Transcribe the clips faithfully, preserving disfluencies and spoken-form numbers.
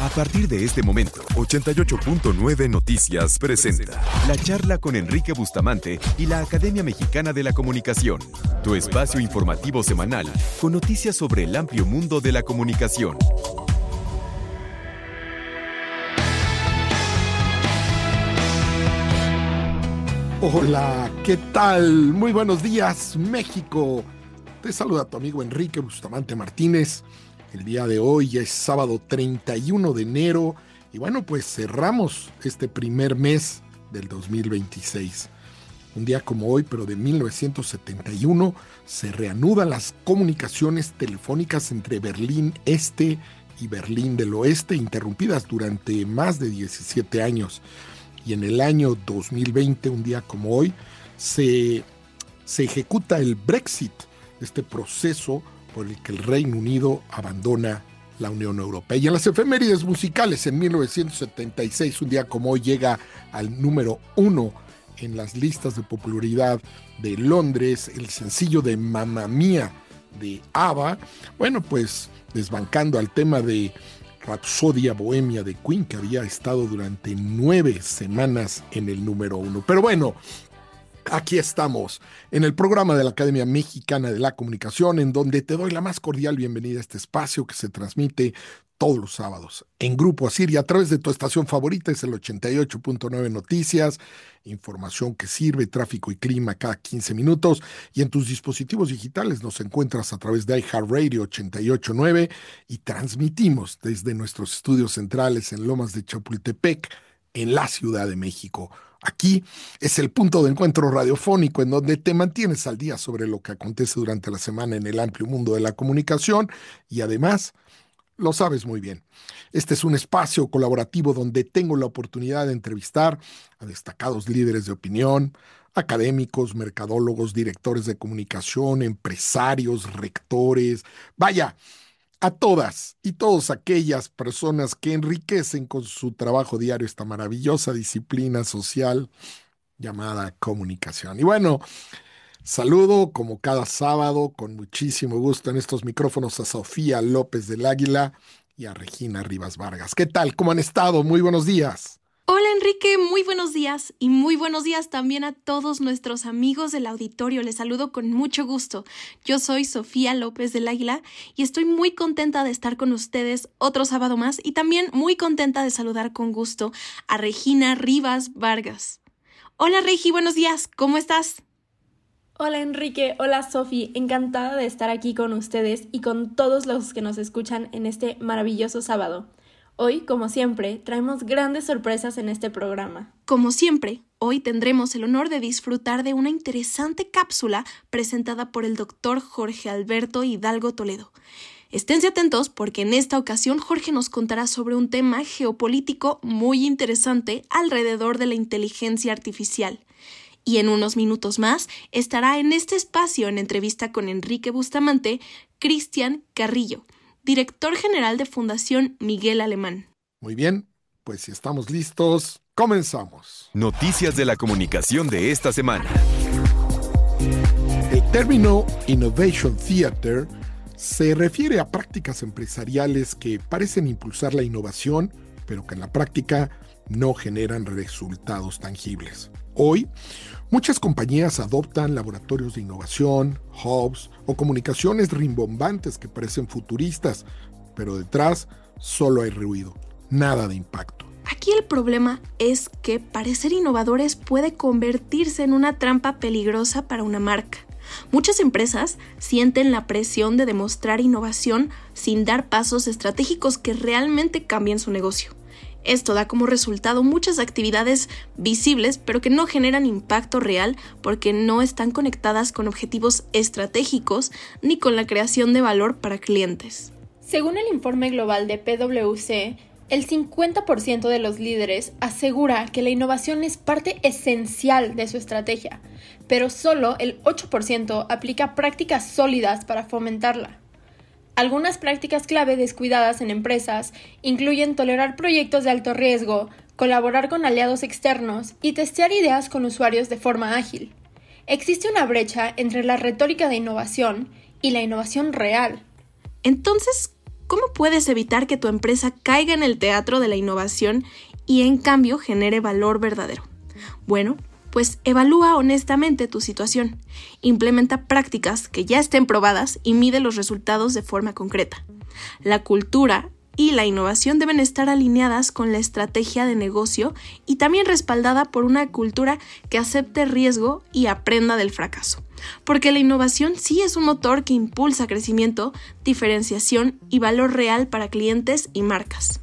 A partir de este momento, ochenta y ocho punto nueve Noticias presenta la charla con Enrique Bustamante y la Academia Mexicana de la Comunicación, tu espacio informativo semanal con noticias sobre el amplio mundo de la comunicación. Hola, ¿qué tal? Muy buenos días, México. Te saluda tu amigo Enrique Bustamante Martínez. El día de hoy ya es sábado treinta y uno de enero y bueno, pues cerramos este primer mes del dos mil veintiséis. Un día como hoy, pero de mil novecientos setenta y uno, se reanudan las comunicaciones telefónicas entre Berlín Este y Berlín del Oeste, interrumpidas durante más de diecisiete años. Y en el año dos mil veinte, un día como hoy, se, se ejecuta el Brexit, este proceso por el que el Reino Unido abandona la Unión Europea. Y en las efemérides musicales, en mil novecientos setenta y seis, un día como hoy, llega al número uno en las listas de popularidad de Londres el sencillo de Mamma Mía de ABBA, bueno, pues desbancando al tema de Rapsodia Bohemia de Queen, que había estado durante nueve semanas en el número uno. Pero bueno, aquí estamos en el programa de la Academia Mexicana de la Comunicación, en donde te doy la más cordial bienvenida a este espacio que se transmite todos los sábados en Grupo Asir y a través de tu estación favorita, es el ochenta y ocho punto nueve Noticias, información que sirve, tráfico y clima cada quince minutos, y en tus dispositivos digitales nos encuentras a través de iHeartRadio ochenta y ocho punto nueve y transmitimos desde nuestros estudios centrales en Lomas de Chapultepec, en la Ciudad de México. Aquí es el punto de encuentro radiofónico en donde te mantienes al día sobre lo que acontece durante la semana en el amplio mundo de la comunicación y además lo sabes muy bien. Este es un espacio colaborativo donde tengo la oportunidad de entrevistar a destacados líderes de opinión, académicos, mercadólogos, directores de comunicación, empresarios, rectores, vaya, a todas y todas aquellas personas que enriquecen con su trabajo diario esta maravillosa disciplina social llamada comunicación. Y bueno, saludo como cada sábado con muchísimo gusto en estos micrófonos a Sofía López del Águila y a Regina Rivas Vargas. ¿Qué tal? ¿Cómo han estado? Muy buenos días. Hola Enrique, muy buenos días y muy buenos días también a todos nuestros amigos del auditorio. Les saludo con mucho gusto. Yo soy Sofía López del Águila y estoy muy contenta de estar con ustedes otro sábado más y también muy contenta de saludar con gusto a Regina Rivas Vargas. Hola Regi, buenos días, ¿cómo estás? Hola Enrique, hola Sofi, encantada de estar aquí con ustedes y con todos los que nos escuchan en este maravilloso sábado. Hoy, como siempre, traemos grandes sorpresas en este programa. Como siempre, hoy tendremos el honor de disfrutar de una interesante cápsula presentada por el doctor Jorge Alberto Hidalgo Toledo. Esténse atentos porque en esta ocasión Jorge nos contará sobre un tema geopolítico muy interesante alrededor de la inteligencia artificial. Y en unos minutos más estará en este espacio en entrevista con Enrique Bustamante, Cristian Carrillo, director general de Fundación Miguel Alemán. Muy bien, pues si estamos listos, comenzamos. Noticias de la comunicación de esta semana. El término Innovation Theater se refiere a prácticas empresariales que parecen impulsar la innovación, pero que en la práctica no generan resultados tangibles. Hoy, muchas compañías adoptan laboratorios de innovación, hubs o comunicaciones rimbombantes que parecen futuristas, pero detrás solo hay ruido, nada de impacto. Aquí el problema es que parecer innovadores puede convertirse en una trampa peligrosa para una marca. Muchas empresas sienten la presión de demostrar innovación sin dar pasos estratégicos que realmente cambien su negocio. Esto da como resultado muchas actividades visibles, pero que no generan impacto real porque no están conectadas con objetivos estratégicos ni con la creación de valor para clientes. Según el informe global de P W C, el cincuenta por ciento de los líderes asegura que la innovación es parte esencial de su estrategia, pero solo el ocho por ciento aplica prácticas sólidas para fomentarla. Algunas prácticas clave descuidadas en empresas incluyen tolerar proyectos de alto riesgo, colaborar con aliados externos y testear ideas con usuarios de forma ágil. Existe una brecha entre la retórica de innovación y la innovación real. Entonces, ¿cómo puedes evitar que tu empresa caiga en el teatro de la innovación y en cambio genere valor verdadero? Bueno, pues evalúa honestamente tu situación, implementa prácticas que ya estén probadas y mide los resultados de forma concreta. La cultura y la innovación deben estar alineadas con la estrategia de negocio y también respaldada por una cultura que acepte riesgo y aprenda del fracaso. Porque la innovación sí es un motor que impulsa crecimiento, diferenciación y valor real para clientes y marcas.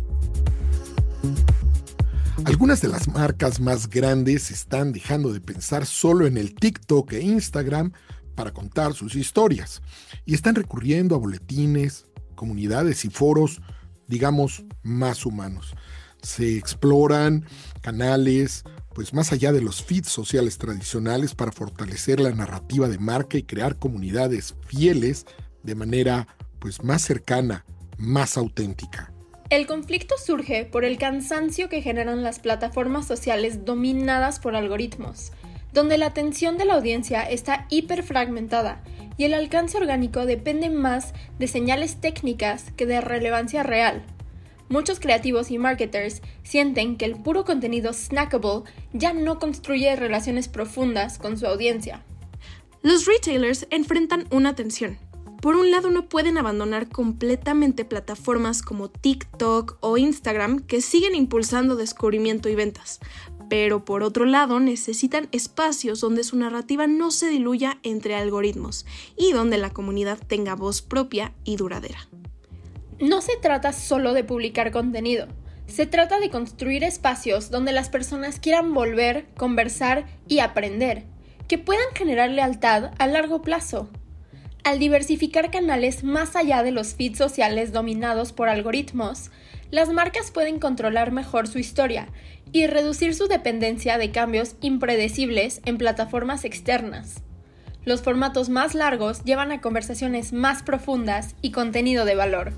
Algunas de las marcas más grandes están dejando de pensar solo en el TikTok e Instagram para contar sus historias y están recurriendo a boletines, comunidades y foros, digamos, más humanos. Se exploran canales, pues más allá de los feeds sociales tradicionales para fortalecer la narrativa de marca y crear comunidades fieles de manera, pues, más cercana, más auténtica. El conflicto surge por el cansancio que generan las plataformas sociales dominadas por algoritmos, donde la atención de la audiencia está hiperfragmentada y el alcance orgánico depende más de señales técnicas que de relevancia real. Muchos creativos y marketers sienten que el puro contenido snackable ya no construye relaciones profundas con su audiencia. Los retailers enfrentan una tensión. Por un lado, no pueden abandonar completamente plataformas como TikTok o Instagram que siguen impulsando descubrimiento y ventas, pero por otro lado necesitan espacios donde su narrativa no se diluya entre algoritmos y donde la comunidad tenga voz propia y duradera. No se trata solo de publicar contenido, se trata de construir espacios donde las personas quieran volver, conversar y aprender, que puedan generar lealtad a largo plazo. Al diversificar canales más allá de los feeds sociales dominados por algoritmos, las marcas pueden controlar mejor su historia y reducir su dependencia de cambios impredecibles en plataformas externas. Los formatos más largos llevan a conversaciones más profundas y contenido de valor.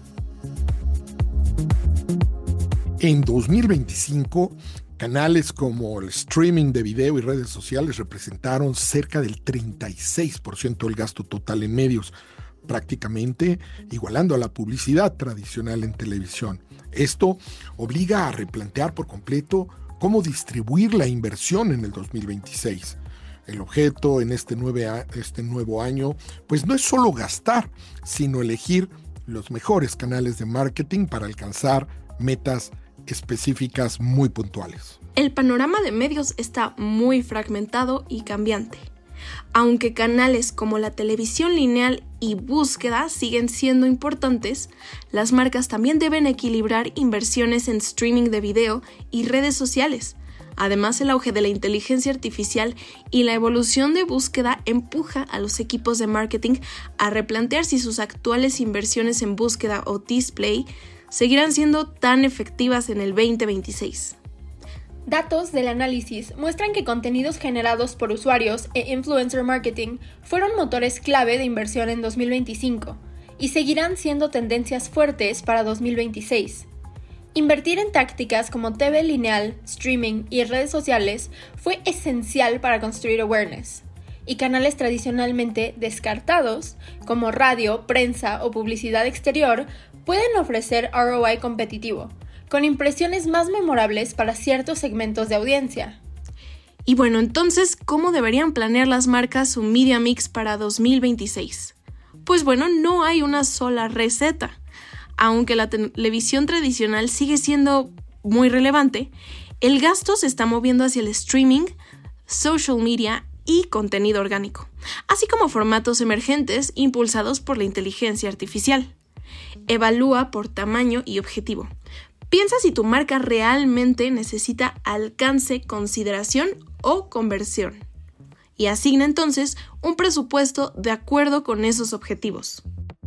En dos mil veinticinco, canales como el streaming de video y redes sociales representaron cerca del treinta y seis por ciento del gasto total en medios, prácticamente igualando a la publicidad tradicional en televisión. Esto obliga a replantear por completo cómo distribuir la inversión en el dos mil veintiséis. El objeto en este, nueve a, este nuevo año, pues no es solo gastar, sino elegir los mejores canales de marketing para alcanzar metas específicas muy puntuales. El panorama de medios está muy fragmentado y cambiante. Aunque canales como la televisión lineal y búsqueda siguen siendo importantes, las marcas también deben equilibrar inversiones en streaming de video y redes sociales. Además, el auge de la inteligencia artificial y la evolución de búsqueda empuja a los equipos de marketing a replantear si sus actuales inversiones en búsqueda o display seguirán siendo tan efectivas en el veinte veintiséis. Datos del análisis muestran que contenidos generados por usuarios e influencer marketing fueron motores clave de inversión en dos mil veinticinco y seguirán siendo tendencias fuertes para dos mil veintiséis. Invertir en tácticas como T V lineal, streaming y redes sociales fue esencial para construir awareness, y canales tradicionalmente descartados, como radio, prensa o publicidad exterior, pueden ofrecer R O I competitivo, con impresiones más memorables para ciertos segmentos de audiencia. Y bueno, entonces, ¿cómo deberían planear las marcas su media mix para dos mil veintiséis? Pues bueno, no hay una sola receta. Aunque la televisión tradicional sigue siendo muy relevante, el gasto se está moviendo hacia el streaming, social media y contenido orgánico, así como formatos emergentes impulsados por la inteligencia artificial. Evalúa por tamaño y objetivo. Piensa si tu marca realmente necesita alcance, consideración o conversión. Y asigna entonces un presupuesto de acuerdo con esos objetivos.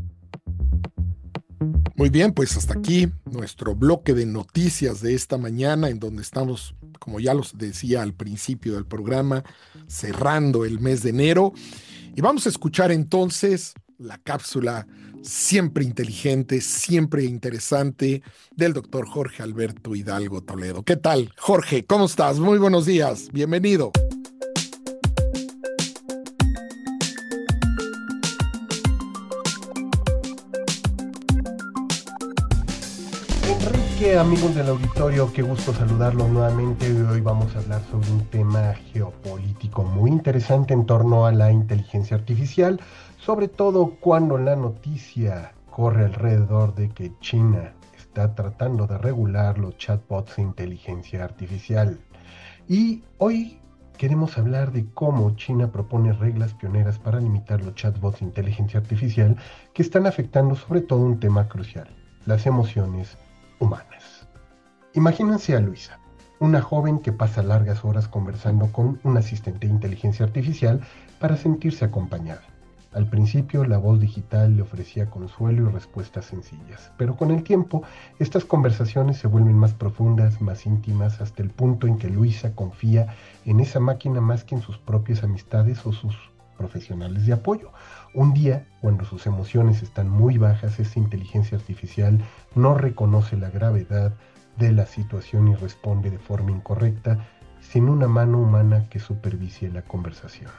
Muy bien, pues hasta aquí nuestro bloque de noticias de esta mañana, en donde estamos, como ya los decía al principio del programa, cerrando el mes de enero. Y vamos a escuchar entonces la cápsula siempre inteligente, siempre interesante del doctor Jorge Alberto Hidalgo Toledo. ¿Qué tal, Jorge? ¿Cómo estás? Muy buenos días. Bienvenido. Enrique, amigos del auditorio, qué gusto saludarlos nuevamente. Hoy vamos a hablar sobre un tema geopolítico muy interesante en torno a la inteligencia artificial, sobre todo cuando la noticia corre alrededor de que China está tratando de regular los chatbots de inteligencia artificial. Y hoy queremos hablar de cómo China propone reglas pioneras para limitar los chatbots de inteligencia artificial que están afectando sobre todo un tema crucial: las emociones humanas. Imagínense a Luisa, una joven que pasa largas horas conversando con un asistente de inteligencia artificial para sentirse acompañada. Al principio, la voz digital le ofrecía consuelo y respuestas sencillas, pero con el tiempo, estas conversaciones se vuelven más profundas, más íntimas, hasta el punto en que Luisa confía en esa máquina más que en sus propias amistades o sus profesionales de apoyo. Un día, cuando sus emociones están muy bajas, esa inteligencia artificial no reconoce la gravedad de la situación y responde de forma incorrecta, sin una mano humana que supervise la conversación.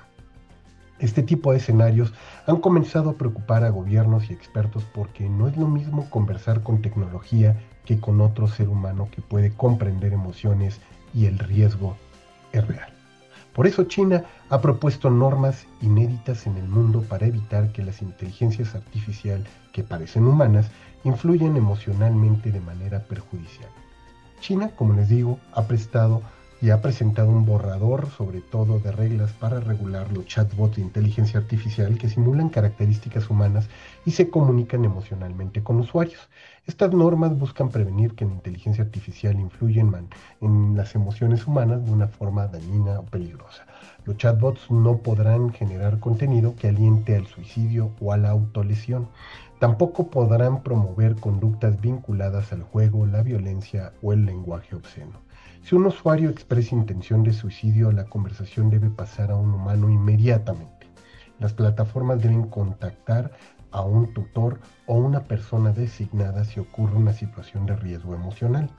Este tipo de escenarios han comenzado a preocupar a gobiernos y expertos porque no es lo mismo conversar con tecnología que con otro ser humano que puede comprender emociones, y el riesgo es real. Por eso China ha propuesto normas inéditas en el mundo para evitar que las inteligencias artificiales que parecen humanas influyan emocionalmente de manera perjudicial. China, como les digo, ha prestado y ha presentado un borrador, sobre todo de reglas para regular los chatbots de inteligencia artificial que simulan características humanas y se comunican emocionalmente con usuarios. Estas normas buscan prevenir que la inteligencia artificial influya en, man, en las emociones humanas de una forma dañina o peligrosa. Los chatbots no podrán generar contenido que aliente al suicidio o a la autolesión. Tampoco podrán promover conductas vinculadas al juego, la violencia o el lenguaje obsceno. Si un usuario expresa intención de suicidio, la conversación debe pasar a un humano inmediatamente. Las plataformas deben contactar a un tutor o una persona designada si ocurre una situación de riesgo emocional.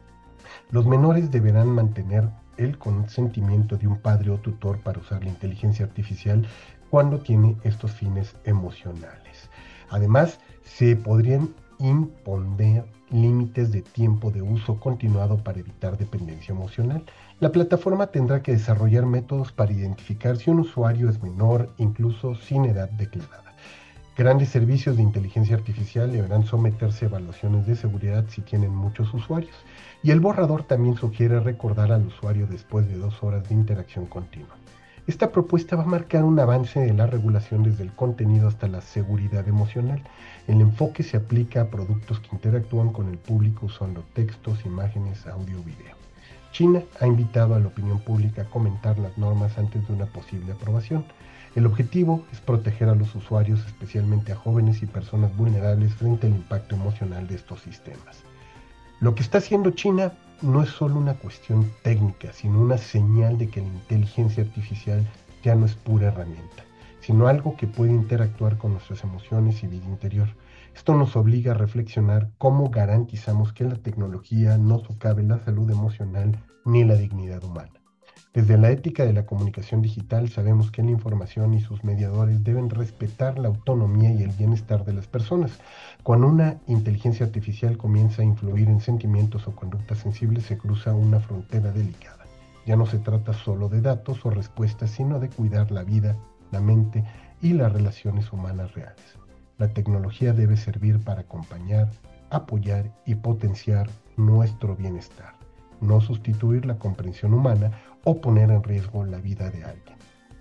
Los menores deberán mantener el consentimiento de un padre o tutor para usar la inteligencia artificial cuando tiene estos fines emocionales. Además, se podrían imponer límites de tiempo de uso continuado para evitar dependencia emocional. La plataforma tendrá que desarrollar métodos para identificar si un usuario es menor, incluso sin edad declarada. Grandes servicios de inteligencia artificial deberán someterse a evaluaciones de seguridad si tienen muchos usuarios. Y el borrador también sugiere recordar al usuario después de dos horas de interacción continua. Esta propuesta va a marcar un avance en la regulación desde el contenido hasta la seguridad emocional. El enfoque se aplica a productos que interactúan con el público usando textos, imágenes, audio o video. China ha invitado a la opinión pública a comentar las normas antes de una posible aprobación. El objetivo es proteger a los usuarios, especialmente a jóvenes y personas vulnerables, frente al impacto emocional de estos sistemas. Lo que está haciendo China no es solo una cuestión técnica, sino una señal de que la inteligencia artificial ya no es pura herramienta, sino algo que puede interactuar con nuestras emociones y vida interior. Esto nos obliga a reflexionar cómo garantizamos que la tecnología no socave la salud emocional ni la dignidad humana. Desde la ética de la comunicación digital sabemos que la información y sus mediadores deben respetar la autonomía y el bienestar de las personas. Cuando una inteligencia artificial comienza a influir en sentimientos o conductas sensibles, se cruza una frontera delicada. Ya no se trata solo de datos o respuestas, sino de cuidar la vida, la mente y las relaciones humanas reales. La tecnología debe servir para acompañar, apoyar y potenciar nuestro bienestar, no sustituir la comprensión humana o poner en riesgo la vida de alguien.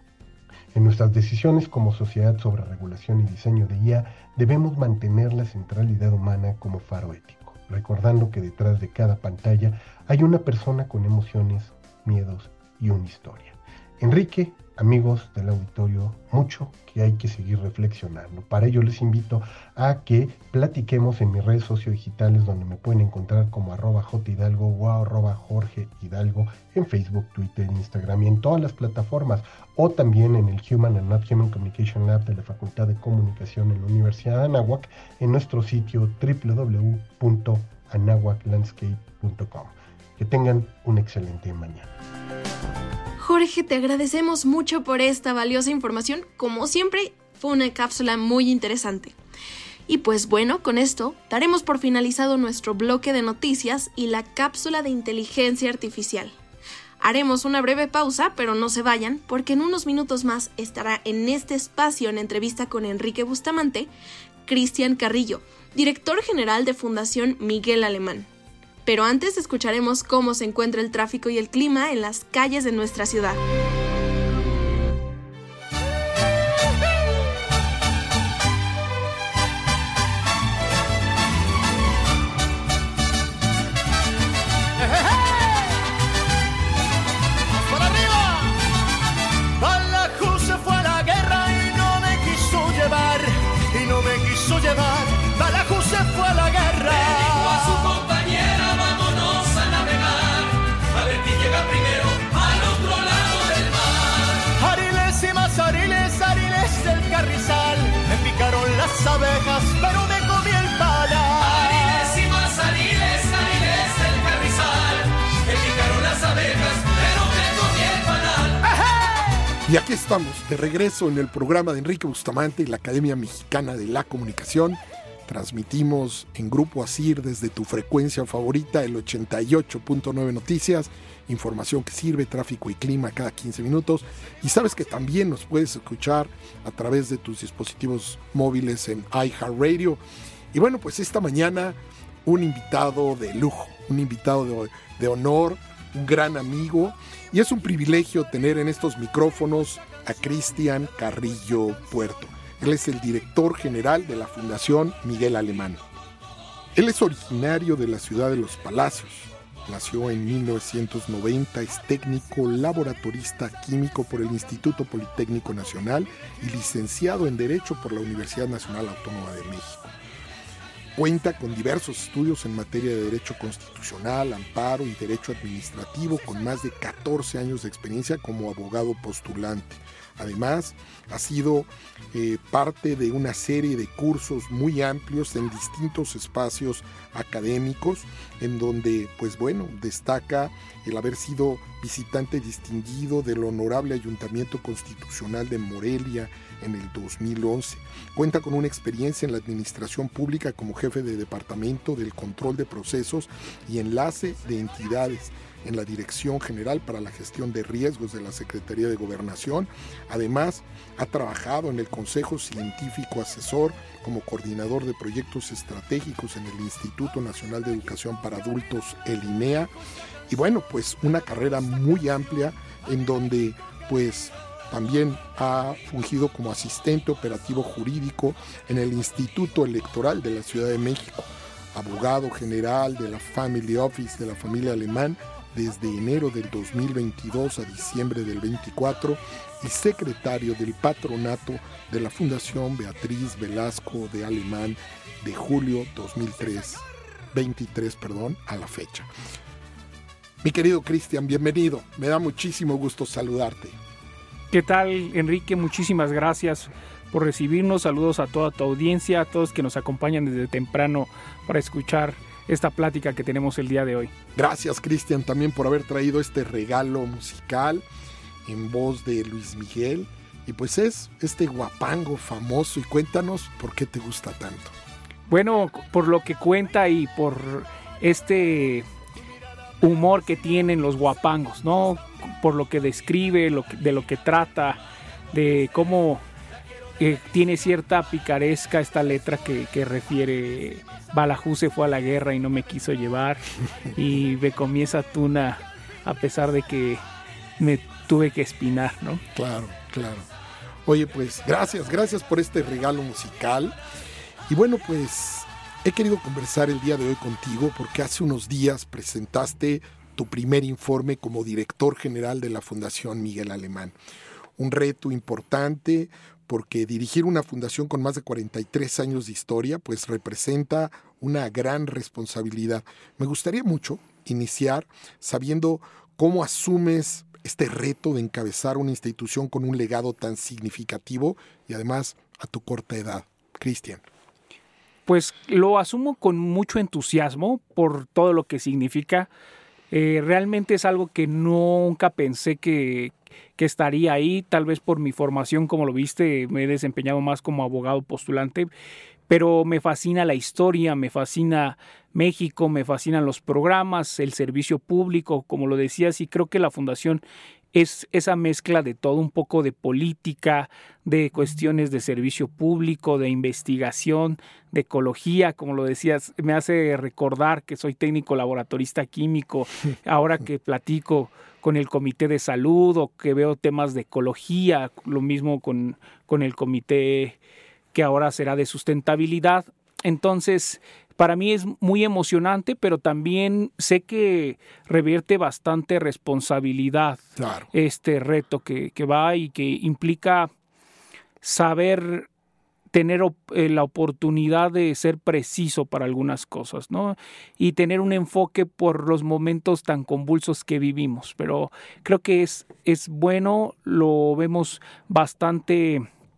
En nuestras decisiones como sociedad sobre regulación y diseño de I A, debemos mantener la centralidad humana como faro ético, recordando que detrás de cada pantalla hay una persona con emociones, miedos y una historia. Enrique, amigos del auditorio, mucho que hay que seguir reflexionando. Para ello les invito a que platiquemos en mis redes sociodigitales, donde me pueden encontrar como arroba jhidalgo o arroba Jorge Hidalgo en Facebook, Twitter, Instagram y en todas las plataformas, o también en el Human and Not Human Communication Lab de la Facultad de Comunicación en la Universidad de Anáhuac en nuestro sitio doble u doble u doble u punto anáhuac landscape punto com. Que tengan una excelente mañana. Jorge, te agradecemos mucho por esta valiosa información. Como siempre, fue una cápsula muy interesante. Y pues bueno, con esto daremos por finalizado nuestro bloque de noticias y la cápsula de inteligencia artificial. Haremos una breve pausa, pero no se vayan, porque en unos minutos más estará en este espacio en entrevista con Enrique Bustamante, Cristian Carrillo, director general de Fundación Miguel Alemán. Pero antes escucharemos cómo se encuentra el tráfico y el clima en las calles de nuestra ciudad. Las abejas, pero me comí el panal. Ariles y más ariles, ariles del carrizal. Me picaron las abejas, pero me comí el panal. ¡Ajá! Y aquí estamos, de regreso en el programa de Enrique Bustamante y la Academia Mexicana de la Comunicación. Transmitimos en Grupo ASIR desde tu frecuencia favorita, el ochenta y ocho punto nueve Noticias. Información que sirve, tráfico y clima cada quince minutos. Y sabes que también nos puedes escuchar a través de tus dispositivos móviles en iHeartRadio. Y bueno, pues esta mañana un invitado de lujo, un invitado de, de honor, un gran amigo. Y es un privilegio tener en estos micrófonos a Cristian Carrillo Puerto. Él es el director general de la Fundación Miguel Alemán. Él es originario de la ciudad de Los Palacios. Nació en mil novecientos noventa, es técnico laboratorista químico por el Instituto Politécnico Nacional y licenciado en Derecho por la Universidad Nacional Autónoma de México. Cuenta con diversos estudios en materia de Derecho Constitucional, Amparo y Derecho Administrativo, con más de catorce años de experiencia como abogado postulante. Además, ha sido eh, parte de una serie de cursos muy amplios en distintos espacios académicos, en donde, pues bueno, destaca el haber sido visitante distinguido del Honorable Ayuntamiento Constitucional de Morelia en el dos mil once. Cuenta con una experiencia en la administración pública como jefe de departamento del control de procesos y enlace de entidades en la Dirección General para la Gestión de Riesgos de la Secretaría de Gobernación. Además, ha trabajado en el Consejo Científico Asesor como coordinador de proyectos estratégicos en el Instituto Nacional de Educación para Adultos, el INEA. Y bueno, pues una carrera muy amplia en donde pues también ha fungido como asistente operativo jurídico en el Instituto Electoral de la Ciudad de México, abogado general de la Family Office de la familia Alemán desde enero del dos mil veintidós a diciembre del veinticuatro y secretario del patronato de la Fundación Beatriz Velasco de Alemán de julio dos mil veintitrés perdón, a la fecha. Mi querido Cristian, bienvenido. Me da muchísimo gusto saludarte. ¿Qué tal, Enrique? Muchísimas gracias por recibirnos. Saludos a toda tu audiencia, a todos que nos acompañan desde temprano para escuchar esta plática que tenemos el día de hoy. Gracias, Cristian, también por haber traído este regalo musical en voz de Luis Miguel. Y pues es este guapango famoso. Y cuéntanos por qué te gusta tanto. Bueno, por lo que cuenta y por este humor que tienen los guapangos, ¿no? Por lo que describe, lo que, de lo que trata, de cómo eh, tiene cierta picaresca esta letra que, que refiere: Balajú se fue a la guerra y no me quiso llevar, y me comí esa tuna a pesar de que me tuve que espinar, ¿no? Claro, claro. Oye, pues gracias, gracias por este regalo musical. Y bueno, pues he querido conversar el día de hoy contigo porque hace unos días presentaste tu primer informe como director general de la Fundación Miguel Alemán. Un reto importante porque dirigir una fundación con más de cuarenta y tres años de historia pues representa una gran responsabilidad. Me gustaría mucho iniciar sabiendo cómo asumes este reto de encabezar una institución con un legado tan significativo y además a tu corta edad. Cristian. Pues lo asumo con mucho entusiasmo por todo lo que significa. Eh, realmente es algo que nunca pensé que, que estaría ahí. Tal vez por mi formación, como lo viste, me he desempeñado más como abogado postulante. pero me fascina la historia, me fascina México, me fascinan los programas, el servicio público, como lo decías, y creo que la fundación es esa mezcla de todo, un poco de política, de cuestiones de servicio público, de investigación, de ecología, como lo decías, me hace recordar que soy técnico laboratorista químico, ahora que platico con el comité de salud o que veo temas de ecología, lo mismo con, con el comité que ahora será de sustentabilidad. Entonces, para mí es muy emocionante, pero también sé que revierte bastante responsabilidad, claro, este reto que, que va y que implica saber tener op- eh, la oportunidad de ser preciso para algunas cosas, ¿no? Y tener un enfoque por los momentos tan convulsos que vivimos. Pero creo que es, es bueno, lo vemos bastante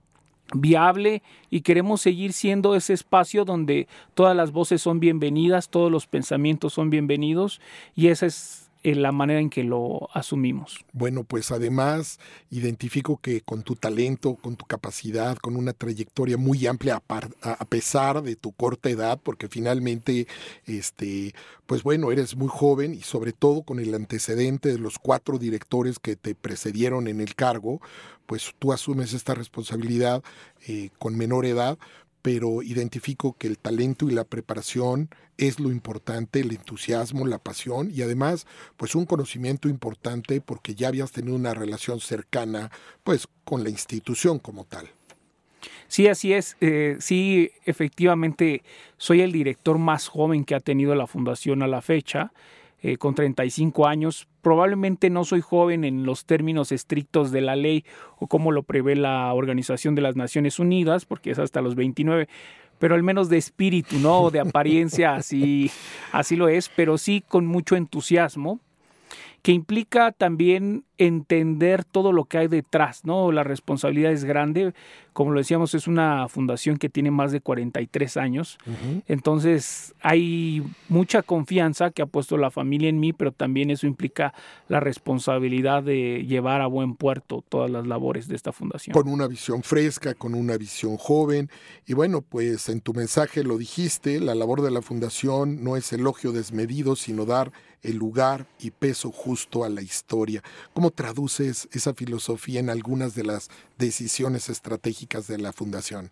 viable y queremos seguir siendo ese espacio donde todas las voces son bienvenidas, todos los pensamientos son bienvenidos, y esa es la manera en que lo asumimos. Bueno, pues además identifico que con tu talento, con tu capacidad, con una trayectoria muy amplia a pesar de tu corta edad, porque finalmente, este, pues bueno, eres muy joven y sobre todo con el antecedente de los cuatro directores que te precedieron en el cargo, pues tú asumes esta responsabilidad eh, con menor edad, pero identifico que el talento y la preparación es lo importante, el entusiasmo, la pasión y además pues un conocimiento importante porque ya habías tenido una relación cercana pues con la institución como tal. Sí, así es. Eh, sí, efectivamente soy el director más joven que ha tenido la fundación a la fecha, eh, con treinta y cinco años. Probablemente no soy joven en los términos estrictos de la ley o como lo prevé la Organización de las Naciones Unidas, porque es hasta los veintinueve, pero al menos de espíritu, ¿no? De apariencia, así, así lo es, pero sí con mucho entusiasmo, que implica también entender todo lo que hay detrás, ¿no? La responsabilidad es grande, como lo decíamos, es una fundación que tiene más de cuarenta y tres años, uh-huh. Entonces hay mucha confianza que ha puesto la familia en mí, pero también eso implica la responsabilidad de llevar a buen puerto todas las labores de esta fundación. Con una visión fresca, con una visión joven, y bueno, pues en tu mensaje lo dijiste, la labor de la fundación no es elogio desmedido, sino dar el lugar y peso justo a la historia. ¿Cómo traduces esa filosofía en algunas de las decisiones estratégicas de la fundación?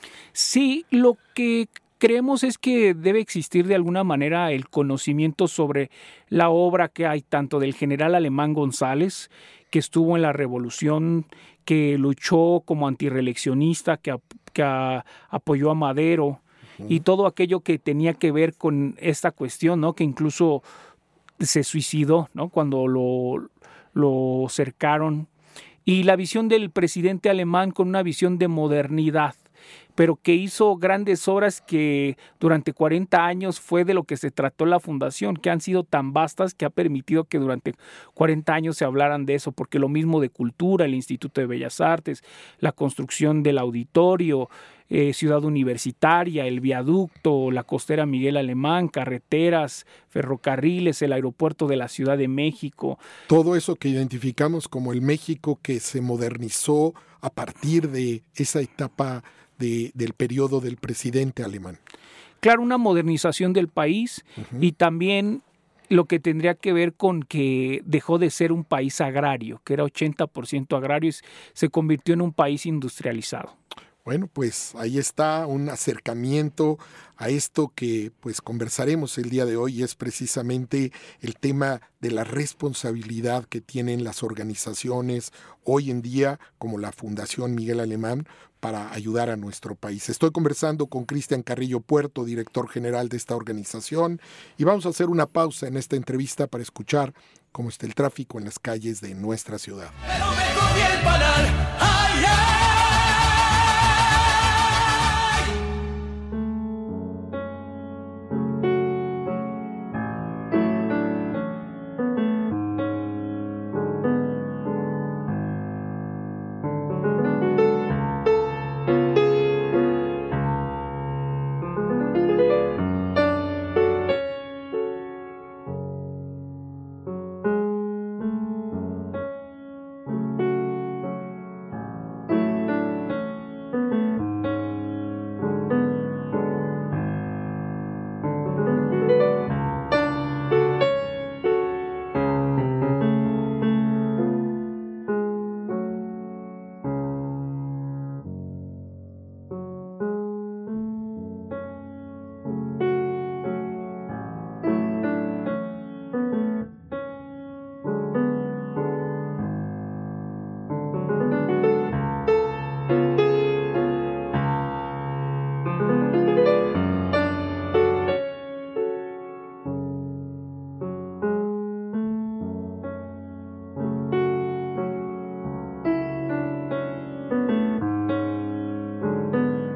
Sí, lo que creemos es que debe existir de alguna manera el conocimiento sobre la obra que hay tanto del general Alemán González, que estuvo en la Revolución, que luchó como antirreeleccionista, que, que a, apoyó a Madero, uh-huh. Y todo aquello que tenía que ver con esta cuestión, ¿no? Que incluso se suicidó, ¿no? Cuando lo, lo cercaron. Y la visión del presidente alemán con una visión de modernidad, pero que hizo grandes obras que durante cuarenta años fue de lo que se trató la fundación, que han sido tan vastas que ha permitido que durante cuarenta años se hablaran de eso, porque lo mismo de cultura, el Instituto de Bellas Artes, la construcción del auditorio, eh, Ciudad Universitaria, el viaducto, la costera Miguel Alemán, carreteras, ferrocarriles, el aeropuerto de la Ciudad de México. Todo eso que identificamos como el México que se modernizó a partir de esa etapa De, del periodo del presidente alemán. Claro, una modernización del país, uh-huh. Y también lo que tendría que ver con que dejó de ser un país agrario, que era ochenta por ciento agrario, y se convirtió en un país industrializado. Bueno, pues ahí está un acercamiento a esto que pues conversaremos el día de hoy, y es precisamente el tema de la responsabilidad que tienen las organizaciones hoy en día, como la Fundación Miguel Alemán, para ayudar a nuestro país. Estoy conversando con Cristian Carrillo Puerto, director general de esta organización, y vamos a hacer una pausa en esta entrevista para escuchar cómo está el tráfico en las calles de nuestra ciudad. Pero me comí el panal, ay, ay.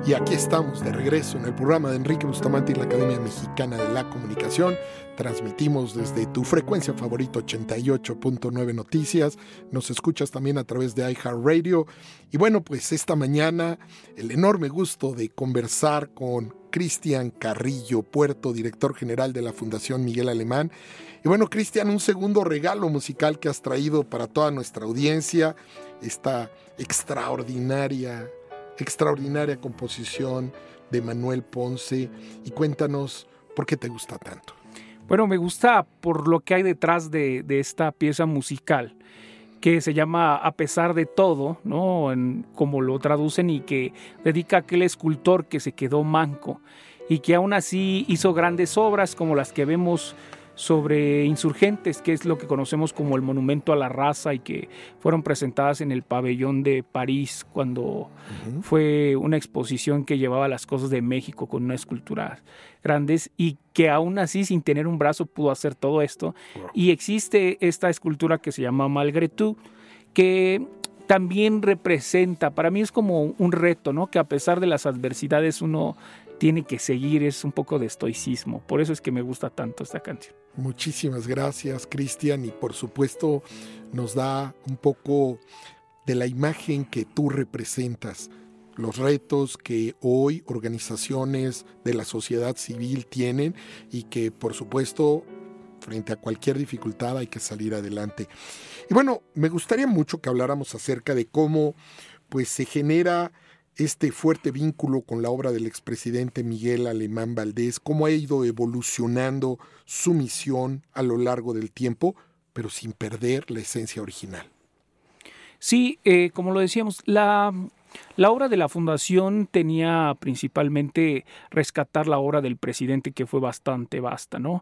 Y aquí estamos de regreso en el programa de Enrique Bustamante y la Academia Mexicana de la Comunicación. Transmitimos desde tu frecuencia favorita ochenta y ocho punto nueve Noticias. Nos escuchas también a través de iHeartRadio. Y bueno, pues esta mañana el enorme gusto de conversar con Cristian Carrillo Puerto, director general de la Fundación Miguel Alemán. Y bueno, Cristian, un segundo regalo musical que has traído para toda nuestra audiencia, esta extraordinaria extraordinaria composición de Manuel Ponce, y cuéntanos por qué te gusta tanto. Bueno, me gusta por lo que hay detrás de, de esta pieza musical, que se llama A pesar de todo, ¿no? En, como lo traducen, y que dedica a aquel escultor que se quedó manco y que aún así hizo grandes obras como las que vemos sobre Insurgentes, que es lo que conocemos como el Monumento a la Raza, y que fueron presentadas en el pabellón de París cuando uh-huh. fue una exposición que llevaba las cosas de México con unas esculturas grandes, y que aún así, sin tener un brazo, pudo hacer todo esto. Wow. Y existe esta escultura que se llama Malgré Tout, que también representa, para mí es como un reto, ¿no? Que a pesar de las adversidades uno tiene que seguir, es un poco de estoicismo. Por eso es que me gusta tanto esta canción. Muchísimas gracias, Cristian, y por supuesto nos da un poco de la imagen que tú representas, los retos que hoy organizaciones de la sociedad civil tienen, y que por supuesto frente a cualquier dificultad hay que salir adelante. Y bueno, me gustaría mucho que habláramos acerca de cómo pues se genera este fuerte vínculo con la obra del expresidente Miguel Alemán Valdés, cómo ha ido evolucionando su misión a lo largo del tiempo, pero sin perder la esencia original. Sí, eh, como lo decíamos, la, la obra de la Fundación tenía principalmente rescatar la obra del presidente, que fue bastante vasta, ¿no?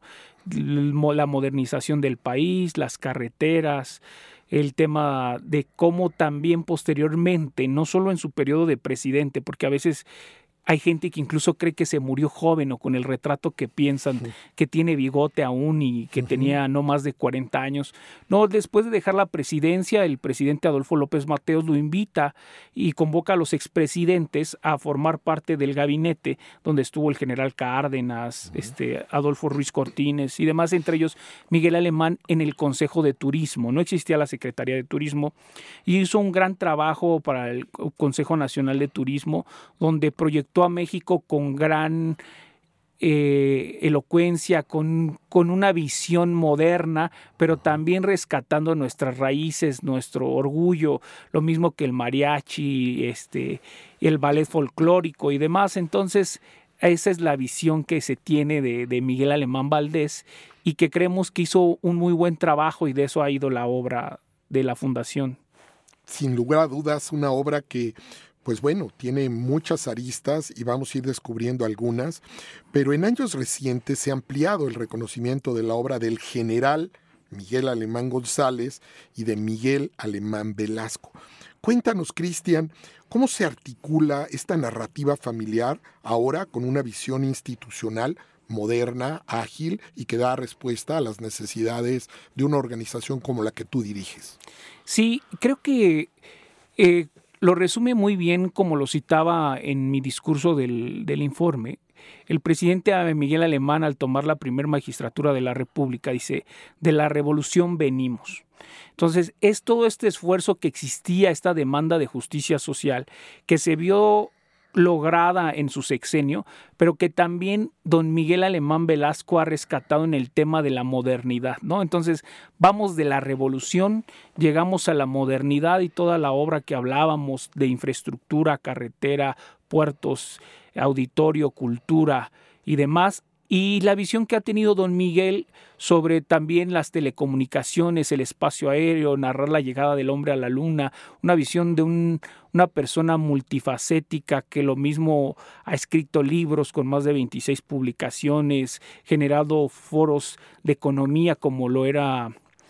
La modernización del país, las carreteras, el tema de cómo también posteriormente, no solo en su periodo de presidente, porque a veces hay gente que incluso cree que se murió joven o con el retrato que piensan sí. que tiene bigote aún y que uh-huh. tenía no más de cuarenta años. No, después de dejar la presidencia, el presidente Adolfo López Mateos lo invita y convoca a los expresidentes a formar parte del gabinete donde estuvo el general Cárdenas, uh-huh. este, Adolfo Ruiz Cortines y demás, entre ellos Miguel Alemán, en el Consejo de Turismo. No existía la Secretaría de Turismo, y hizo un gran trabajo para el Consejo Nacional de Turismo, donde proyectó a México con gran eh, elocuencia, con, con una visión moderna, pero también rescatando nuestras raíces, nuestro orgullo, lo mismo que el mariachi, este, el ballet folclórico y demás. Entonces, esa es la visión que se tiene de, de Miguel Alemán Valdés, y que creemos que hizo un muy buen trabajo, y de eso ha ido la obra de la Fundación. Sin lugar a dudas, una obra que pues bueno, tiene muchas aristas y vamos a ir descubriendo algunas, pero en años recientes se ha ampliado el reconocimiento de la obra del general Miguel Alemán González y de Miguel Alemán Velasco. Cuéntanos, Cristian, ¿cómo se articula esta narrativa familiar ahora con una visión institucional moderna, ágil y que da respuesta a las necesidades de una organización como la que tú diriges? Sí, creo que Eh, lo resume muy bien, como lo citaba en mi discurso del, del informe. El presidente Miguel Alemán, al tomar la primera magistratura de la República, dice: de la revolución venimos. Entonces, es todo este esfuerzo que existía, esta demanda de justicia social, que se vio lograda en su sexenio, pero que también don Miguel Alemán Velasco ha rescatado en el tema de la modernidad, ¿no? Entonces, vamos de la revolución, llegamos a la modernidad, y toda la obra que hablábamos de infraestructura, carretera, puertos, auditorio, cultura y demás, y la visión que ha tenido don Miguel sobre también las telecomunicaciones, el espacio aéreo, narrar la llegada del hombre a la luna, una visión de un, una persona multifacética que lo mismo ha escrito libros con más de veintiséis publicaciones, generado foros de economía como lo era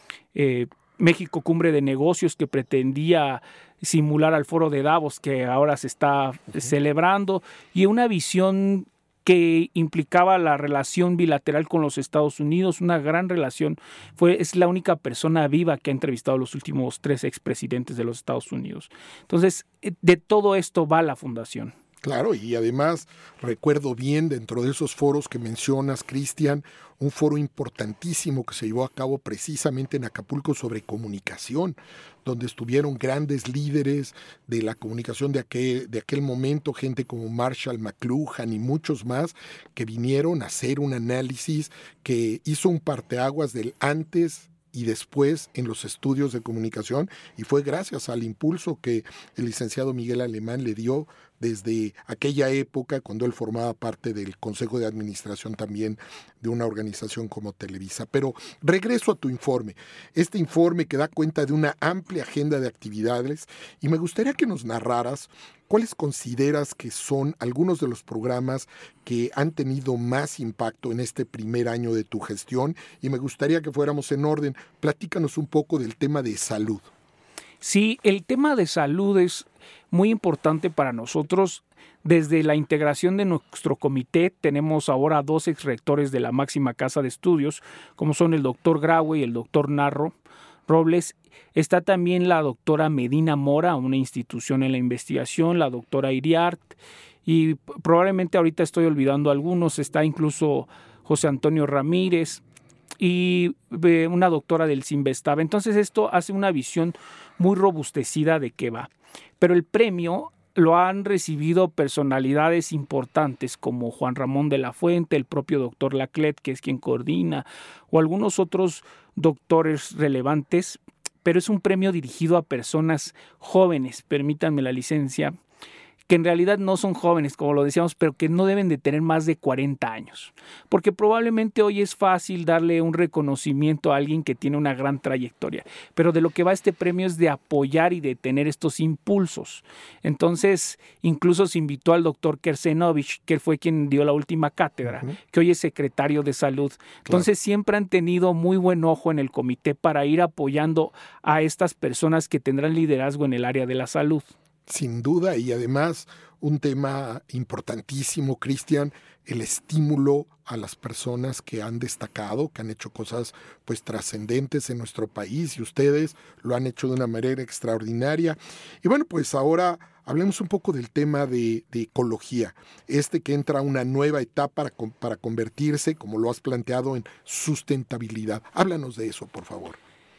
eh, México Cumbre de Negocios, que pretendía simular al foro de Davos que ahora se está uh-huh. celebrando, y una visión que implicaba la relación bilateral con los Estados Unidos, una gran relación. Fue, es la única persona viva que ha entrevistado a los últimos tres expresidentes de los Estados Unidos. Entonces, de todo esto va la Fundación. Claro, y además recuerdo bien dentro de esos foros que mencionas, Cristian, un foro importantísimo que se llevó a cabo precisamente en Acapulco sobre comunicación, donde estuvieron grandes líderes de la comunicación de aquel, de aquel momento, gente como Marshall McLuhan y muchos más, que vinieron a hacer un análisis que hizo un parteaguas del antes y después en los estudios de comunicación, y fue gracias al impulso que el licenciado Miguel Alemán le dio desde aquella época, cuando él formaba parte del Consejo de Administración también de una organización como Televisa. Pero regreso a tu informe, este informe que da cuenta de una amplia agenda de actividades, y me gustaría que nos narraras cuáles consideras que son algunos de los programas que han tenido más impacto en este primer año de tu gestión, y me gustaría que fuéramos en orden. Platícanos un poco del tema de salud. Sí, el tema de salud es muy importante para nosotros. Desde la integración de nuestro comité tenemos ahora dos exrectores de la máxima casa de estudios, como son el doctor Graue y el doctor Narro Robles. Está también la doctora Medina Mora, una institución en la investigación, la doctora Iriart, y probablemente ahorita estoy olvidando algunos. Está incluso José Antonio Ramírez y una doctora del Sinvestab. Entonces esto hace una visión muy robustecida de qué va. Pero el premio lo han recibido personalidades importantes como Juan Ramón de la Fuente, el propio doctor Laclet, que es quien coordina, o algunos otros doctores relevantes, pero es un premio dirigido a personas jóvenes, permítanme la licencia, que en realidad no son jóvenes, como lo decíamos, pero que no deben de tener más de cuarenta años. Porque probablemente hoy es fácil darle un reconocimiento a alguien que tiene una gran trayectoria, pero de lo que va este premio es de apoyar y de tener estos impulsos. Entonces, incluso se invitó al doctor Kersenovich, que fue quien dio la última cátedra, uh-huh. que hoy es secretario de salud. Entonces, claro, siempre han tenido muy buen ojo en el comité para ir apoyando a estas personas que tendrán liderazgo en el área de la salud. Sin duda, y además un tema importantísimo, Cristian, el estímulo a las personas que han destacado, que han hecho cosas pues trascendentes en nuestro país, y ustedes lo han hecho de una manera extraordinaria. Y bueno, pues ahora hablemos un poco del tema de, de ecología, este que entra a una nueva etapa para, para convertirse, como lo has planteado, en sustentabilidad. Háblanos de eso, por favor.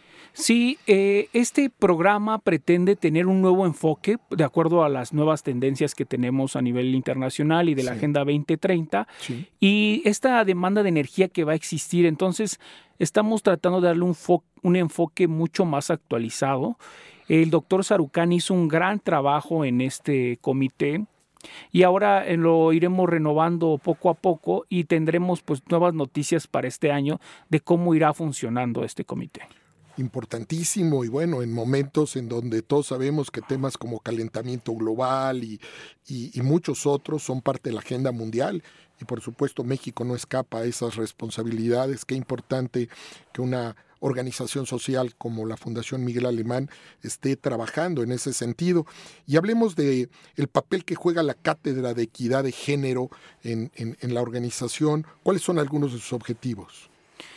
Sí, eh, este programa pretende tener un nuevo enfoque de acuerdo a las nuevas tendencias que tenemos a nivel internacional y de la sí. Agenda veinte treinta sí. y esta demanda de energía que va a existir. Entonces, estamos tratando de darle un, fo- un enfoque mucho más actualizado. El doctor Sarucán hizo un gran trabajo en este comité y ahora lo iremos renovando poco a poco y tendremos pues nuevas noticias para este año de cómo irá funcionando este comité. Importantísimo, y bueno, en momentos en donde todos sabemos que temas como calentamiento global y, y, y muchos otros son parte de la agenda mundial, y por supuesto México no escapa a esas responsabilidades. Qué importante que una organización social como la Fundación Miguel Alemán esté trabajando en ese sentido. Y hablemos de el papel que juega la Cátedra de Equidad de Género en, en, en la organización. ¿Cuáles son algunos de sus objetivos?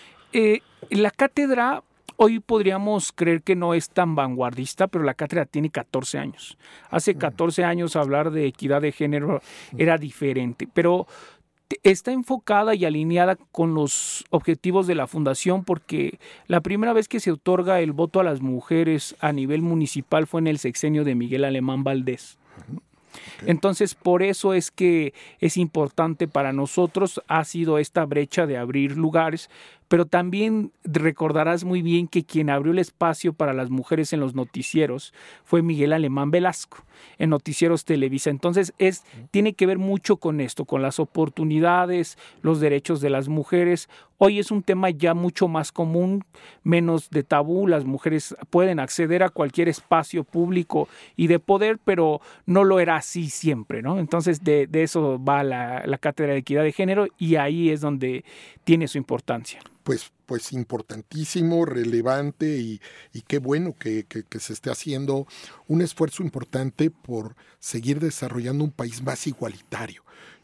Eh, la cátedra... Hoy podríamos creer que no es tan vanguardista, pero la cátedra tiene catorce años. Hace catorce años hablar de equidad de género era diferente, pero está enfocada y alineada con los objetivos de la fundación, porque la primera vez que se otorga el voto a las mujeres a nivel municipal fue en el sexenio de Miguel Alemán Valdés. Okay. Entonces, por eso es que es importante para nosotros, ha sido esta brecha de abrir lugares, pero también recordarás muy bien que quien abrió el espacio para las mujeres en los noticieros fue Miguel Alemán Velasco, en Noticieros Televisa. Entonces, es, tiene que ver mucho con esto, con las oportunidades, los derechos de las mujeres. Hoy es un tema ya mucho más común, menos de tabú. Las mujeres pueden acceder a cualquier espacio público y de poder, pero no lo era así siempre, ¿no? Entonces, de, de eso va la, la Cátedra de Equidad de Género, y ahí es donde tiene su importancia. Pues, pues importantísimo, relevante, y, y qué bueno que, que, que se esté haciendo un esfuerzo importante por seguir desarrollando un país más igualitario.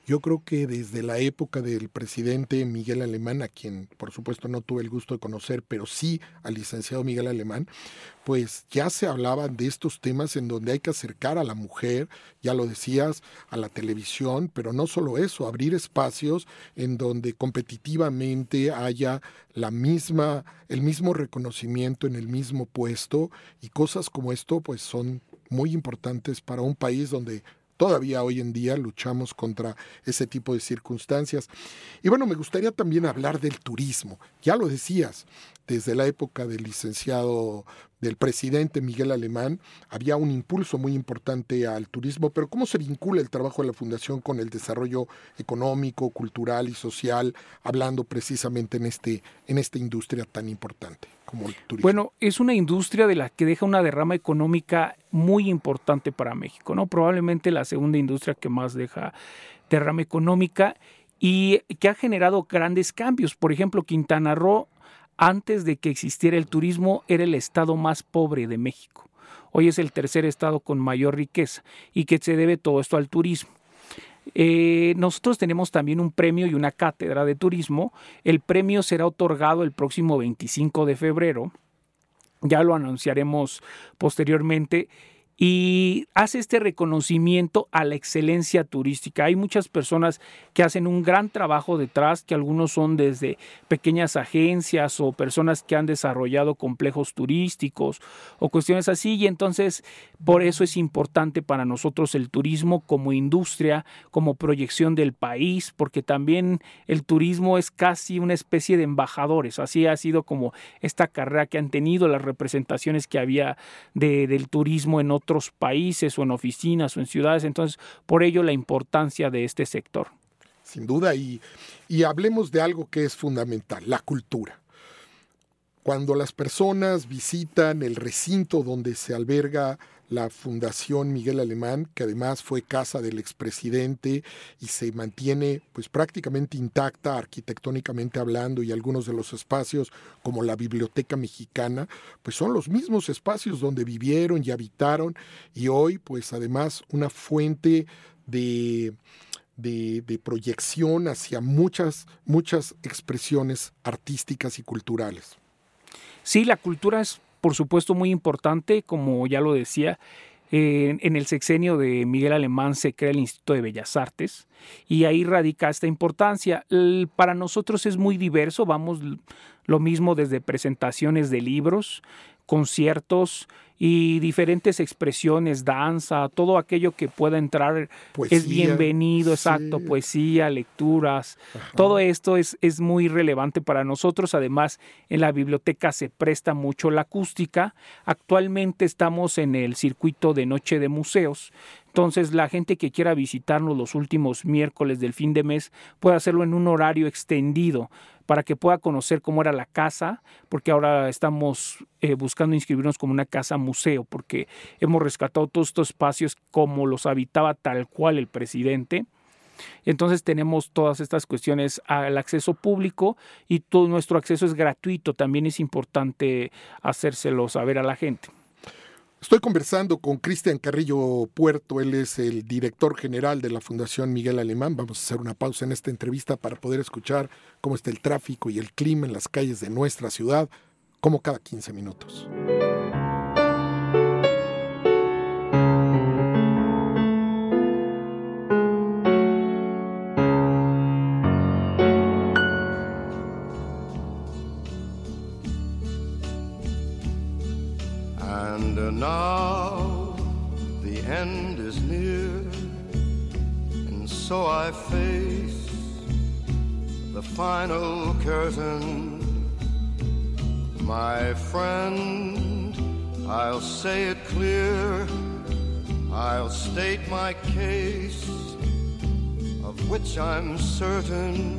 Yo creo que desde la época del presidente Miguel Alemán, a quien por supuesto no tuve el gusto de conocer, pero sí al licenciado Miguel Alemán, pues ya se hablaban de estos temas en donde hay que acercar a la mujer, ya lo decías, a la televisión, pero no solo eso, abrir espacios en donde competitivamente haya la misma, el mismo reconocimiento en el mismo puesto, y cosas como esto pues son muy importantes para un país donde todavía hoy en día luchamos contra ese tipo de circunstancias. Y bueno, me gustaría también hablar del turismo. Ya lo decías, desde la época del licenciado, del presidente Miguel Alemán, había un impulso muy importante al turismo, pero ¿cómo se vincula el trabajo de la Fundación con el desarrollo económico, cultural y social, hablando precisamente en, este, en esta industria tan importante como el turismo? Bueno, es una industria de la que deja una derrama económica muy importante para México, ¿no? Probablemente la segunda industria que más deja derrama económica y que ha generado grandes cambios. Por ejemplo, Quintana Roo, antes de que existiera el turismo, era el estado más pobre de México. Hoy es el tercer estado con mayor riqueza y que se debe todo esto al turismo. Eh, nosotros tenemos también un premio y una cátedra de turismo. El premio será otorgado el próximo veinticinco de febrero. Ya lo anunciaremos posteriormente. Y hace este reconocimiento a la excelencia turística. Hay muchas personas que hacen un gran trabajo detrás, que algunos son desde pequeñas agencias o personas que han desarrollado complejos turísticos o cuestiones así, y entonces por eso es importante para nosotros el turismo como industria, como proyección del país, porque también el turismo es casi una especie de embajadores. Así ha sido como esta carrera que han tenido, las representaciones que había de, del turismo en otros otros países o en oficinas o en ciudades. Entonces, por ello la importancia de este sector. Sin duda, y, y hablemos de algo que es fundamental, la cultura. Cuando las personas visitan el recinto donde se alberga la Fundación Miguel Alemán, que además fue casa del expresidente y se mantiene pues prácticamente intacta arquitectónicamente hablando, y algunos de los espacios como la Biblioteca Mexicana pues son los mismos espacios donde vivieron y habitaron, y hoy pues además una fuente de, de, de proyección hacia muchas, muchas expresiones artísticas y culturales. Sí, la cultura es por supuesto muy importante, como ya lo decía, eh, en el sexenio de Miguel Alemán se crea el Instituto de Bellas Artes y ahí radica esta importancia. El, para nosotros es muy diverso, vamos lo mismo desde presentaciones de libros, conciertos y diferentes expresiones, danza, todo aquello que pueda entrar poesía, es bienvenido, exacto, sí. Poesía, lecturas, ajá. Todo esto es, es muy relevante para nosotros. Además, en la biblioteca se presta mucho la acústica. Actualmente estamos en el circuito de Noche de Museos. Entonces, la gente que quiera visitarnos los últimos miércoles del fin de mes puede hacerlo en un horario extendido para que pueda conocer cómo era la casa, porque ahora estamos eh, buscando inscribirnos como una casa museo, porque hemos rescatado todos estos espacios como los habitaba tal cual el presidente. Entonces tenemos todas estas cuestiones al acceso público y todo nuestro acceso es gratuito. También es importante hacérselo saber a la gente. Estoy conversando con Cristian Carrillo Puerto, él es el director general de la Fundación Miguel Alemán. Vamos a hacer una pausa en esta entrevista para poder escuchar cómo está el tráfico y el clima en las calles de nuestra ciudad, como cada quince minutos. And now the end is near, and so I face the final curtain. My friend, I'll say it clear, I'll state my case, of which I'm certain.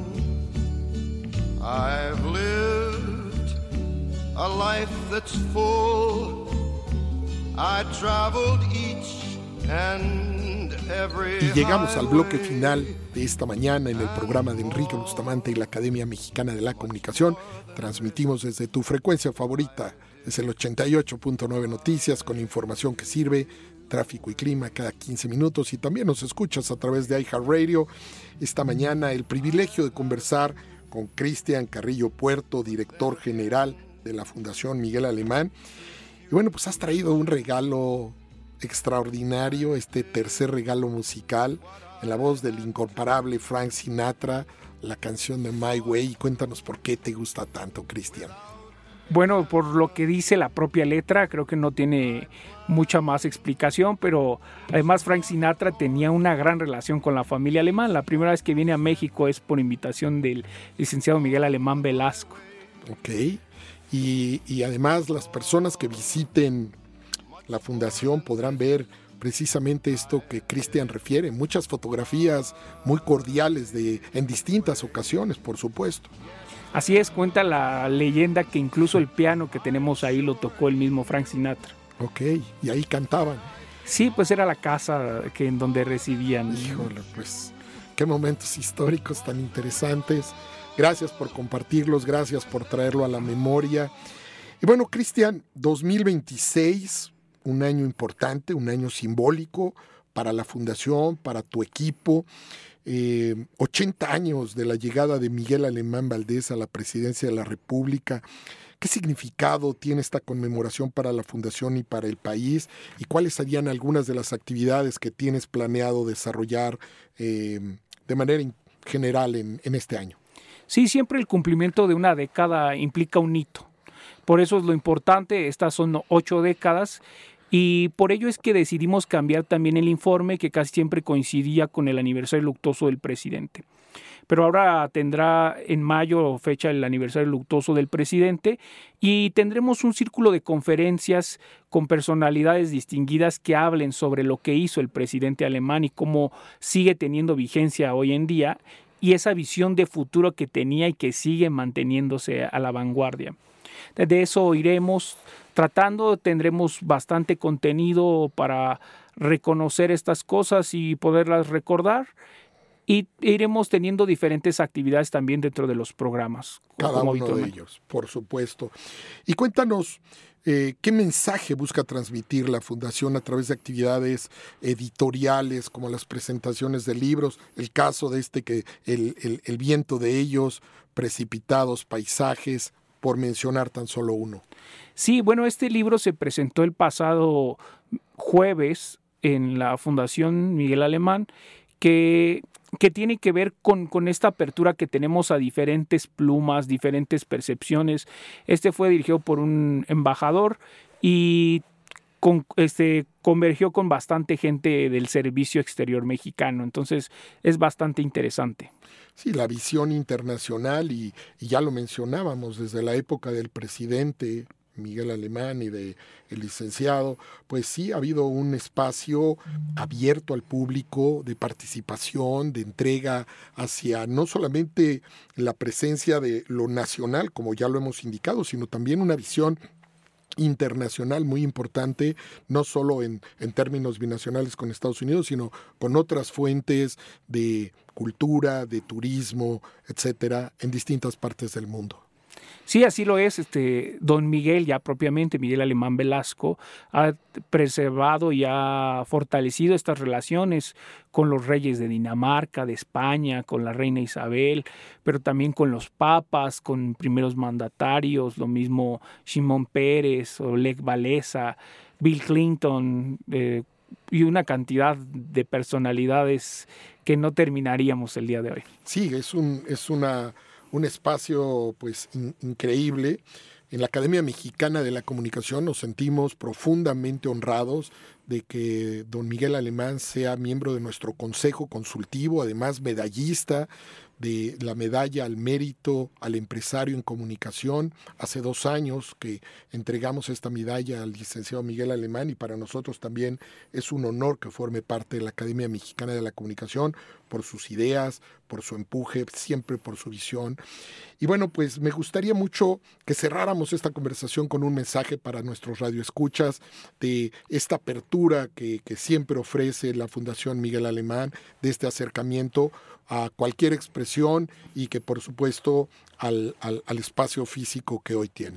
I've lived a life that's full, I traveled each and every. Y llegamos al bloque final de esta mañana en el programa de Enrique Bustamante y la Academia Mexicana de la Comunicación. Transmitimos desde tu frecuencia favorita, es el ochenta y ocho punto nueve Noticias, con información que sirve Tráfico y Clima cada quince minutos, y también nos escuchas a través de iHeartRadio. Esta mañana el privilegio de conversar con Cristian Carrillo Puerto, director general de la Fundación Miguel Alemán. Y bueno, pues has traído un regalo extraordinario, este tercer regalo musical, en la voz del incomparable Frank Sinatra, la canción de My Way. Cuéntanos por qué te gusta tanto, Cristian. Bueno, por lo que dice la propia letra, creo que no tiene mucha más explicación, pero además Frank Sinatra tenía una gran relación con la familia Alemán. La primera vez que viene a México es por invitación del licenciado Miguel Alemán Velasco. Ok, y, y además las personas que visiten la fundación podrán ver precisamente esto que Cristian refiere, muchas fotografías muy cordiales de, en distintas ocasiones, por supuesto. Así es, cuenta la leyenda que incluso el piano que tenemos ahí lo tocó el mismo Frank Sinatra. Ok, y ahí cantaban. Sí, pues era la casa que en donde residían. Híjole, pues qué momentos históricos tan interesantes. Gracias por compartirlos, gracias por traerlo a la memoria. Y bueno, Cristian, dos mil veintiséis, un año importante, un año simbólico para la Fundación, para tu equipo. Eh, ochenta años de la llegada de Miguel Alemán Valdés a la presidencia de la República. ¿Qué significado tiene esta conmemoración para la Fundación y para el país? ¿Y cuáles serían algunas de las actividades que tienes planeado desarrollar eh, de manera general en, en este año? Sí, siempre el cumplimiento de una década implica un hito. Por eso es lo importante, estas son ocho décadas. Y por ello es que decidimos cambiar también el informe, que casi siempre coincidía con el aniversario luctuoso del presidente. Pero ahora tendrá en mayo fecha el aniversario luctuoso del presidente y tendremos un círculo de conferencias con personalidades distinguidas que hablen sobre lo que hizo el presidente alemán y cómo sigue teniendo vigencia hoy en día y esa visión de futuro que tenía y que sigue manteniéndose a la vanguardia. De eso iremos tratando, tendremos bastante contenido para reconocer estas cosas y poderlas recordar, y iremos teniendo diferentes actividades también dentro de los programas. Cada uno de ellos, por supuesto. Y cuéntanos, eh, ¿qué mensaje busca transmitir la Fundación a través de actividades editoriales como las presentaciones de libros? El caso de este que el, el, el viento de ellos, Precipitados Paisajes, por mencionar tan solo uno. Sí, bueno, este libro se presentó el pasado jueves en la Fundación Miguel Alemán, que, que tiene que ver con, con esta apertura que tenemos a diferentes plumas, diferentes percepciones. Este fue dirigido por un embajador y con, este, convergió con bastante gente del Servicio Exterior Mexicano, entonces es bastante interesante. Sí, la visión internacional y, y ya lo mencionábamos desde la época del presidente Miguel Alemán y del licenciado, pues sí ha habido un espacio abierto al público de participación, de entrega hacia no solamente la presencia de lo nacional, como ya lo hemos indicado, sino también una visión internacional muy importante, no solo en, en términos binacionales con Estados Unidos, sino con otras fuentes de cultura, de turismo, etcétera, en distintas partes del mundo. Sí, así lo es. Este, don Miguel, ya propiamente Miguel Alemán Velasco, ha preservado y ha fortalecido estas relaciones con los reyes de Dinamarca, de España, con la reina Isabel, pero también con los papas, con primeros mandatarios, lo mismo Shimon Peres, Oleg Walesa, Bill Clinton, eh, y una cantidad de personalidades que no terminaríamos el día de hoy. Sí, es un, es una... un espacio pues in, increíble. En la Academia Mexicana de la Comunicación nos sentimos profundamente honrados de que don Miguel Alemán sea miembro de nuestro consejo consultivo, además medallista de la medalla al mérito al empresario en comunicación. Hace dos años que entregamos esta medalla al licenciado Miguel Alemán y para nosotros también es un honor que forme parte de la Academia Mexicana de la Comunicación por sus ideas, por su empuje, siempre por su visión. Y bueno, pues me gustaría mucho que cerráramos esta conversación con un mensaje para nuestros radioescuchas de esta apertura que, que siempre ofrece la Fundación Miguel Alemán, de este acercamiento a cualquier expresión y que por supuesto al, al, al espacio físico que hoy tiene.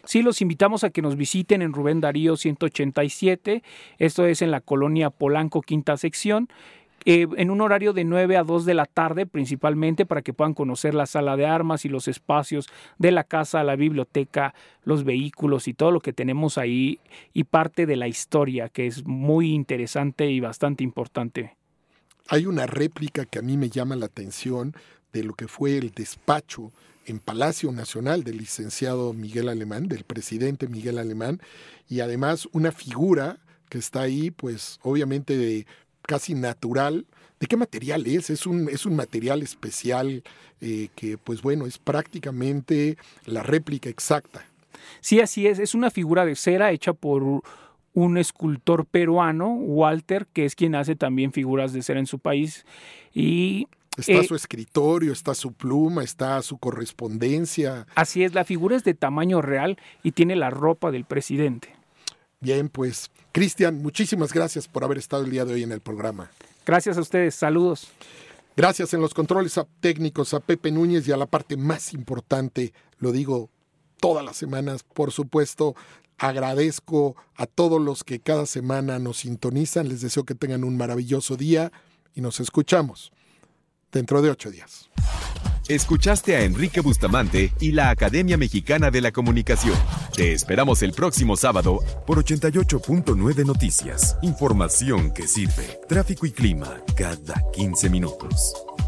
Sí, los invitamos a que nos visiten en Rubén Darío ciento ochenta y siete, esto es en la colonia Polanco, quinta sección, eh, en un horario de nueve a dos de la tarde principalmente, para que puedan conocer la sala de armas y los espacios de la casa, la biblioteca, los vehículos y todo lo que tenemos ahí, y parte de la historia, que es muy interesante y bastante importante. Hay una réplica que a mí me llama la atención de lo que fue el despacho en Palacio Nacional del licenciado Miguel Alemán, del presidente Miguel Alemán, y además una figura que está ahí, pues obviamente de casi natural. ¿De qué material es? Es un, es un material especial eh, que, pues bueno, es prácticamente la réplica exacta. Sí, así es. Es una figura de cera hecha por un escultor peruano, Walter, que es quien hace también figuras de cera en su país. Y está eh, su escritorio, está su pluma, está su correspondencia. Así es, la figura es de tamaño real y tiene la ropa del presidente. Bien, pues, Cristian, muchísimas gracias por haber estado el día de hoy en el programa. Gracias a ustedes, saludos. Gracias en los controles técnicos a Pepe Núñez y a la parte más importante, lo digo todas las semanas, por supuesto, agradezco a todos los que cada semana nos sintonizan, les deseo que tengan un maravilloso día y nos escuchamos dentro de ocho días. Escuchaste a Enrique Bustamante y la Academia Mexicana de la Comunicación. Te esperamos el próximo sábado por ochenta y ocho punto nueve Noticias. Información que sirve. Tráfico y clima cada quince minutos.